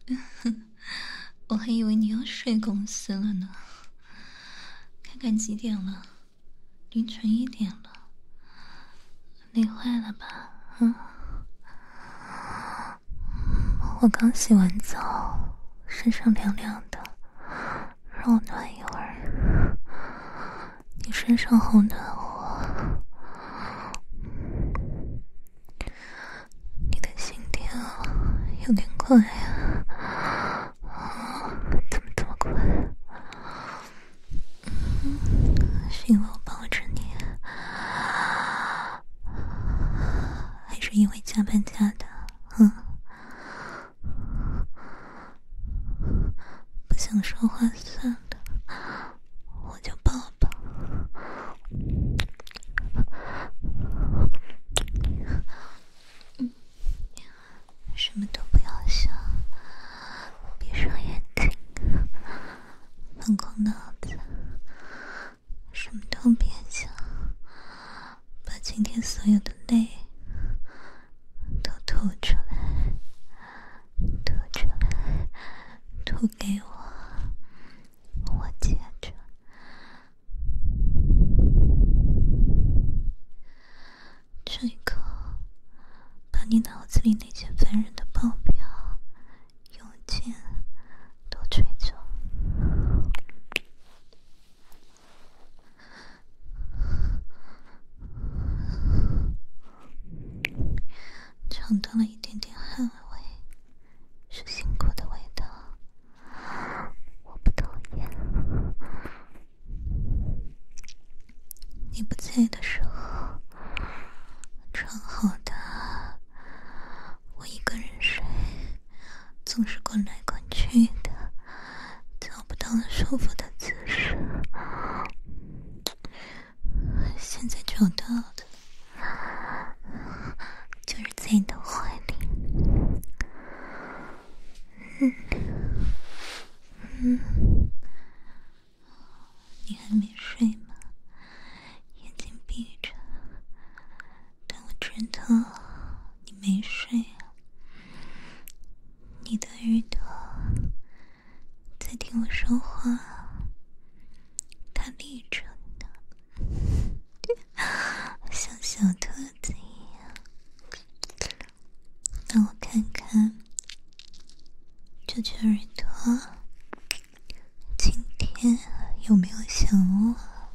我还以为你要睡公司了呢。看看几点了，凌晨1点了，累坏了吧？我刚洗完澡，身上凉凉的，让我暖一会儿。你身上好暖和，你的心跳有点快啊。怎么这么快？是因为我抱着你，还是因为加班加的？不想说话算了，我就抱抱。什么都不要想，闭上眼睛，放空脑子，什么都别想，把今天所有的累都吐出来，吐出来，吐给我，我接着。这一口把你脑子里那些烦人的报表、邮件都吹走。尝到了一点点汗味，是辛苦的味道，我不讨厌。你不在的时候，床好大，我一个人睡，总是滚来滚去的，找不到了舒服的姿势。现在找到了，就是在你的怀里。你还没睡吗？眼睛闭着，但我知道你没睡啊。你的耳朵在听我说话，它立着呢，像小兔子一样。让我看看这只耳朵今天有没有想我？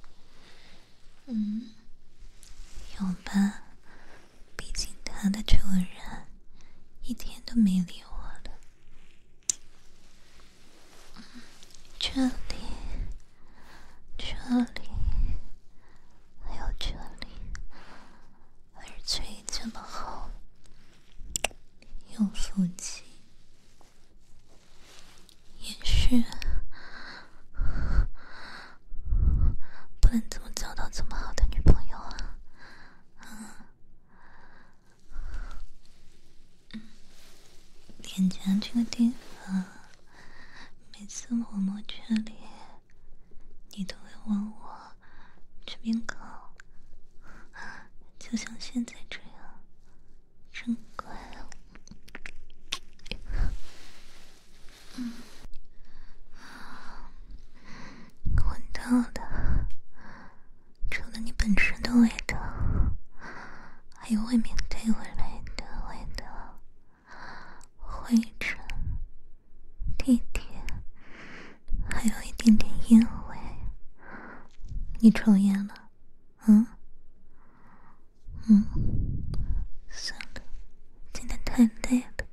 有吧，毕竟它的主人一天都没理我了。这里，这里，还有这里，耳垂这么厚，有福气。也是，不然怎么找到这么好的女朋友啊？脸颊这个地方，每次我摸这里，你都会往我这边靠，就像现在这样，真乖啊。闻到的除了你本身的味道，还有外面带回来的味道，灰尘、地铁，还有一点点烟味。你抽烟了？算了，今天太累了，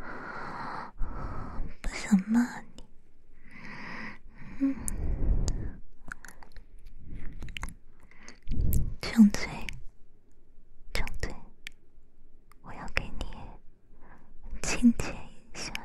不想骂你。张嘴，张嘴，我要给你亲切一下。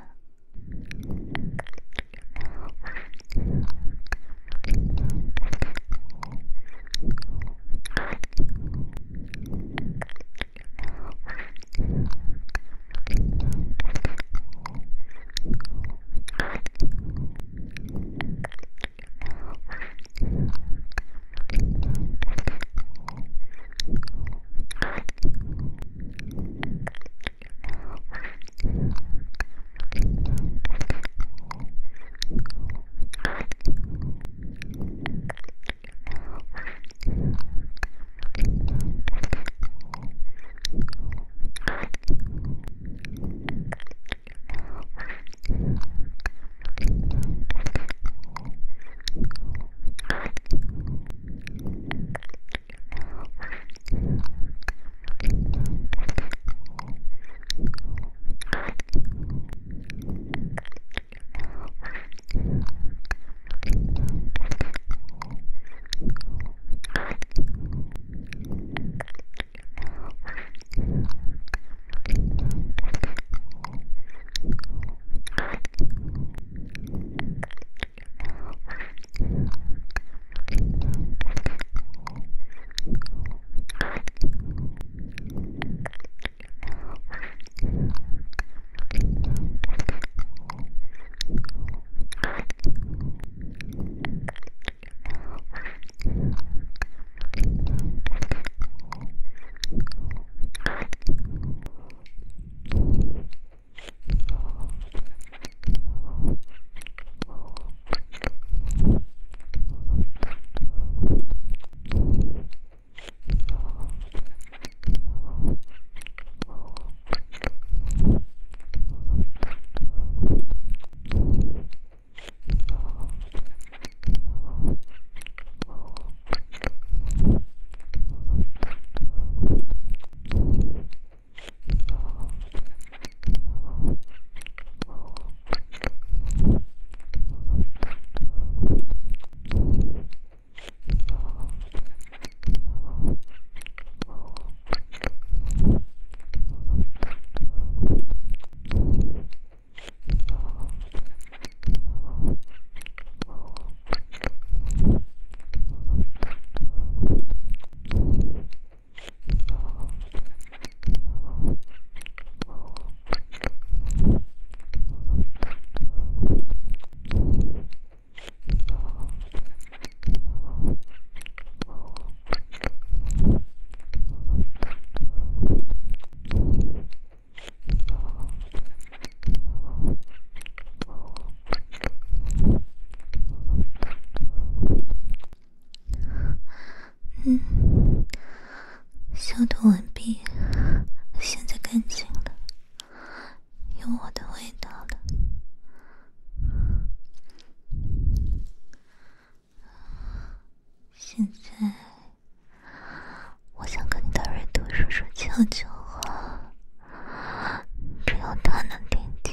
现在我想跟你的耳朵说说悄悄话，只有他能听见。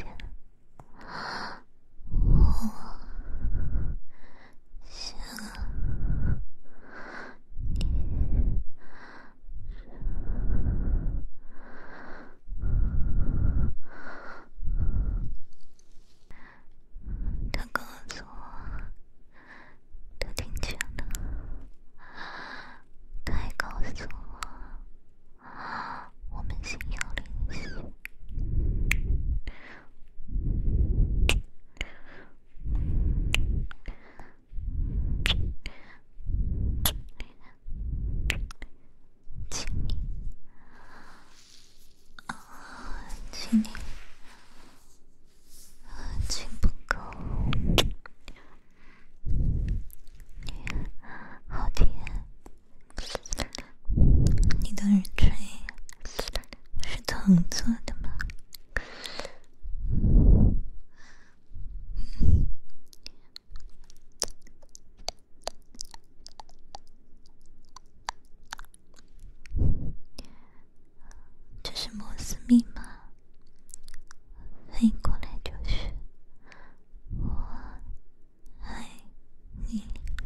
我想他告诉我他听见了，他还告诉我们心有灵犀。请你请不够，好甜，你的耳垂是藤做的吗？这是摩斯密码，翻译过来就是我爱你，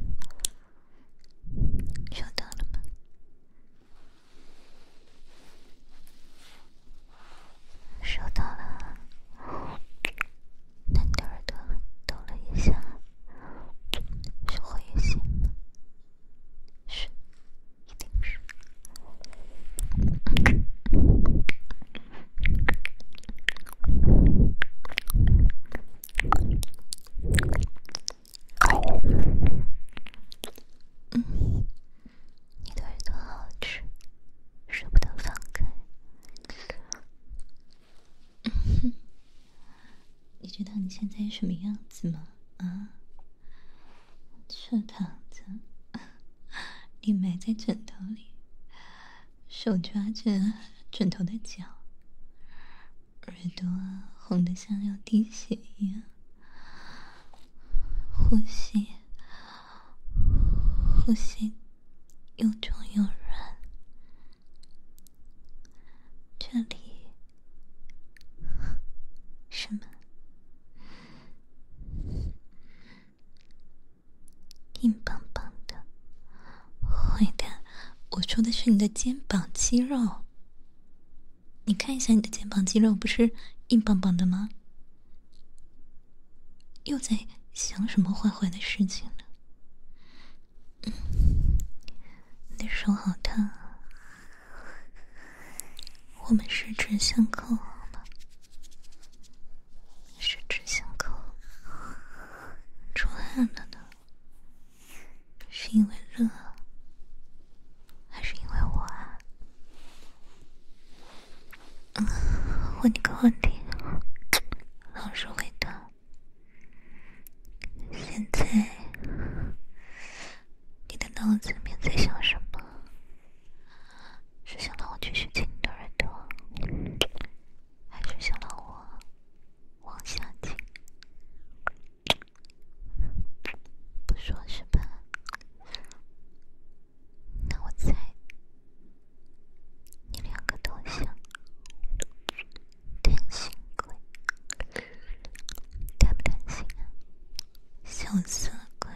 收到了吗？收到了。那你的耳朵抖了一下，是活跃性吗？是，一定是。你的耳朵好吃，舍不得放开。你知道你现在什么样子吗？啊，侧躺着，脸埋在枕头里，手抓着枕头的角，耳朵红得像要滴血一样，呼吸又重又软，这里什么？硬邦邦的。坏蛋，我说的是你的肩膀肌肉。你看一下你的肩膀肌肉，不是硬邦邦的吗？又在想什么坏坏的事情呢？你的手好烫啊！我们十指相扣好吗？十指相扣，出汗了呢。是因为热，还是因为我啊？问你个问题，老实回答。现在你的脑子里面在想什么？是想让我继续亲你的耳朵，还是想让我往下亲？不说是吧？那我猜你两个都想。担心鬼，担不担心啊？小色鬼。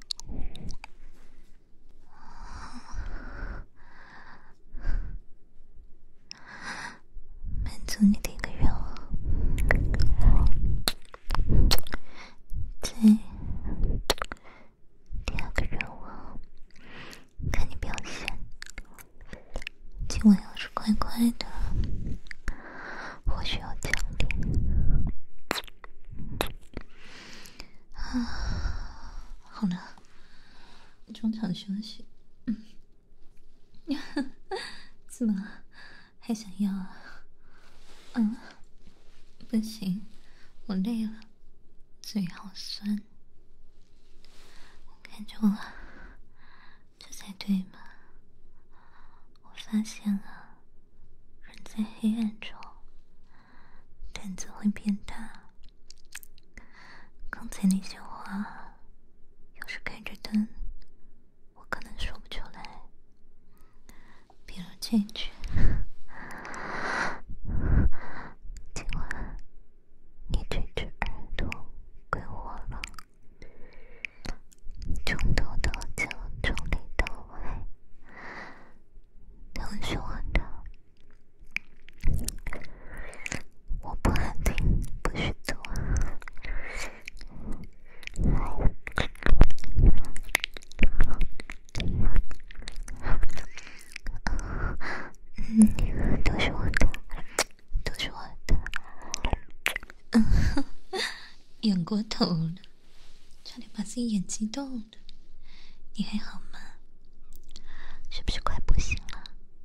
满足你的一个愿望。对，第二个愿望，看你表现。今晚要是乖乖的，或许有奖励。好了，中场休息。怎么还想要啊？不行，我累了，嘴好酸。看着我，这才对嘛。我发现了，人在黑暗中胆子会变大。刚才那些话，要是开着灯，我可能说不拒绝。今晚你这只耳朵归我了，从头到脚，从里到外，都是我的。我不安定，不许走。都是我的，都是我的。演过头了，差点把自己演激动了。你还好吗？是不是快不行了？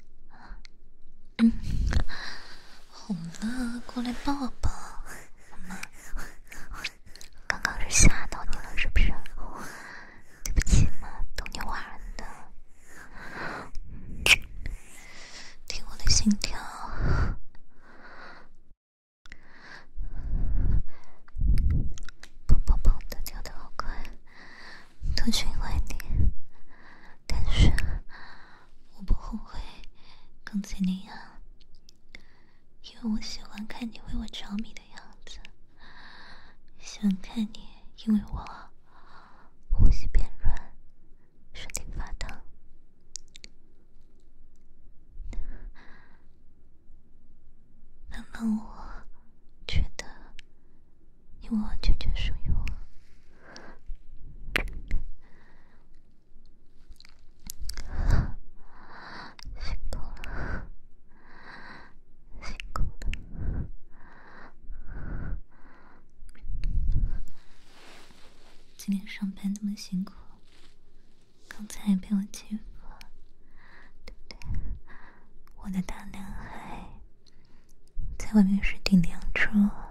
好了，过来抱抱，好吗？刚刚是吓到你了，是不是？对不起嘛，逗你玩的。听我的心跳，砰砰砰的跳得好快，都是因为你。但是我不后悔刚才那样，因为我喜欢看你为我着迷的样子，喜欢看你因为我呼吸变软，身体发烫。能让我觉得你完完全全属于我。辛苦了，辛苦了。今天上班那么辛苦，刚才还被我欺负，对不对？我的大男孩在外面是顶梁柱，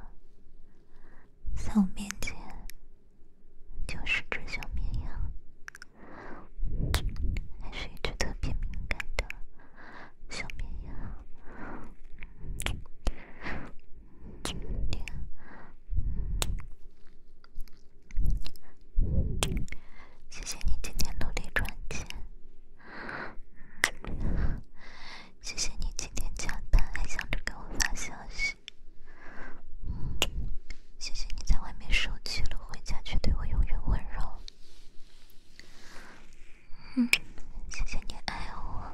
在我面前就是只小绵羊，还是一只特别敏感的小绵羊。谢谢你今天努力赚钱，谢谢你今天加班还想着给我发消息，谢谢你在外面受气了，回家却对我永远温柔。谢谢你爱我。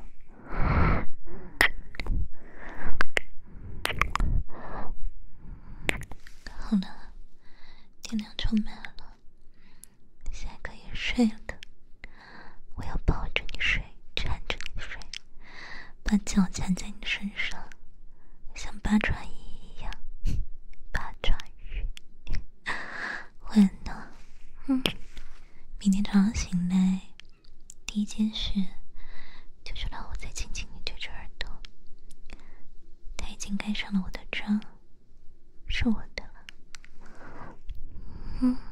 好了，天亮充满了，现在可以睡了。我要抱着你睡，缠着你睡，把脚缠在你身上，像八爪鱼一样。八爪鱼。晚安呢。明天早上醒来，第一件事就是让我再亲亲你这只耳朵。它已经盖上了我的章，是我的了。